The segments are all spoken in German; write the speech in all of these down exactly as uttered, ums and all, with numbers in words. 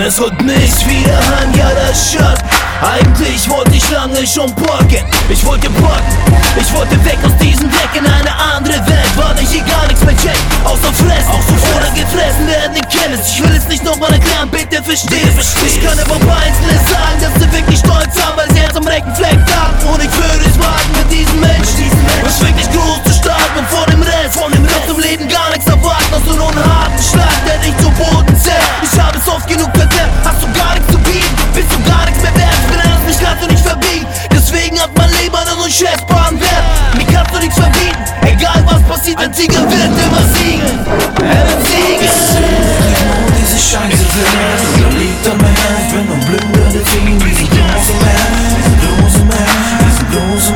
Es holt mich wieder heim, ja das Shirt. Eigentlich wollte ich lange schon porken. Ich wollte porken, ich wollte weg aus diesem Dreck in eine andere Welt. Weil ich hier gar nichts mehr check, außer fressen oder gefressen werden, ihr kennt es. Ich will es nicht nochmal erklären, bitte verstehst. Ich kann aber Einzelne sagen, dass sie wirklich stolz haben, weil sie Herz am rechten Fleck haben. Und ich würde es wagen mit diesen Menschen, was wirklich groß zu starten und vor dem Rest doch im Leben gar nichts erwarten, außer nur einen harten Schlag, der dich zu Boden zerrt. Ich habe es oft genug verdammt, hast du gar nichts zu bieten, bist du gar nichts mehr wert. Ich bin anders, mich kannst du nicht verbiegen, deswegen hat mein Leben einen unschätzbaren Wert. Mir kannst du nichts verbieten, egal was passiert, ein Tiger wird immer siegen. Er wird siegen. Und diese Scheiße wird, oder liegt an mein Herz, ich bin nur blinder, der Finger, diesen großen Mann, diesen großen Mann, diesen großen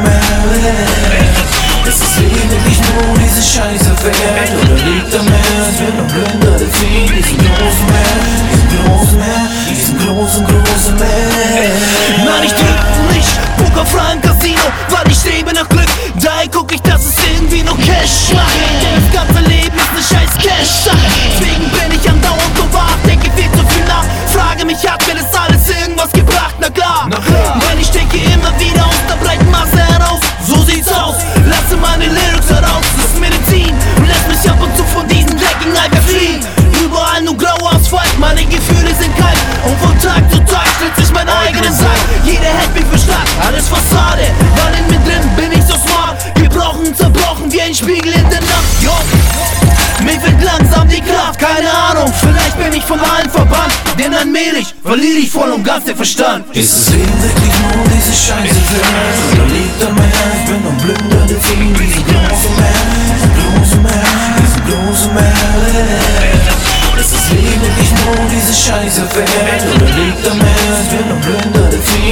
Mann. Es ist lediglich nur diese Scheiße wert, oder liegt am Herz, ich bin nur blinder, der Finger, diesen großen Mann, diesen großen Mann, diesen großen, großen Mann. Nein, ich drück nicht pokerfrei im Casino, weil ich strebe nach Glück. Daher guck ich, dass es irgendwie noch Cash macht. Denn das ganze Leben ist ne scheiß Cash-Sache. Deswegen bin ich andauernd so wach, denke viel zu viel nach. Frage mich, hat mir das alles irgendwas gebracht? Na klar, Na klar. Weil ich stecke immer wieder aus der breiten Masse heraus. So sieht's aus, lasse meine Lyrics heraus. Das ist Medizin und lässt mich ab und zu von diesem dreckigen Alter fliehen. Überall nur grauer Asphalt, meine Gefühle sind kalt. Und von Tag zu Tag schlitze ich meinen eigenen Sack. Jeder hält mich für stark, alles Fassade. Weil in mir drin bin ich so smart. Gebrochen, zerbrochen wie ein Spiegel in der Nacht. Jo, mir wird langsam die Kraft, keine Ahnung. Vielleicht bin ich von allen verbannt, denn allmählich verliere ich voll und ganz den Verstand. Ist es wirklich nur diese Scheiße wert, oder liegt an mein Herz, ich bin nur blinder, der Finger, diesen großen Mann, diesen großen Mann, diesen großen Mann. Ist es wirklich nur diese Scheiße wert, oder liegt am Herz, ich bin nur blinder, der Finger.